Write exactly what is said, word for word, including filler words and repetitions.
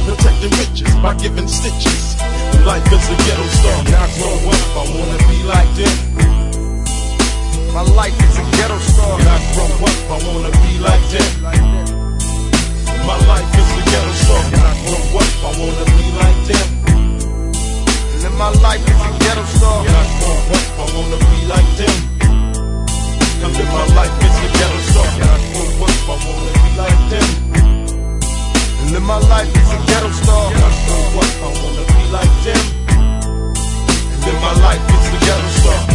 protecting riches by giving stitches. Life is a ghetto star. When I grow up, I wanna be like them. My life is a ghetto star. When I grow up, I wanna be like them. My life is a ghetto star. When I grow up, I wanna be like them. And my life is a ghetto star. When I grow up, I wanna be like them. And live my life is a ghetto star. When I grow up, I wanna be like them. And live my life is a ghetto star. When I grow up, I wanna be like them. And live my life is a ghetto star.